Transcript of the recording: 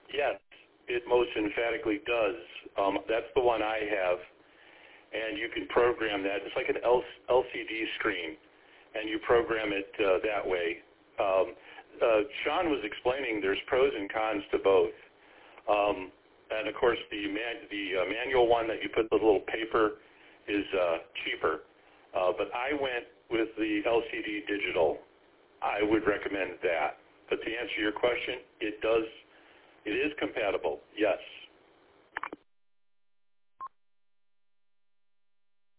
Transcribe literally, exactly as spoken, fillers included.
Yes, it most emphatically does. Um, that's the one I have, and you can program that. It's like an L C D screen, and you program it uh, that way. Um, uh, Sean was explaining there's pros and cons to both. Um, and, of course, the, man, the uh, manual one that you put the little paper is uh, cheaper. Uh, but I went with the L C D digital. I would recommend that. But to answer your question, it does, it is compatible, yes.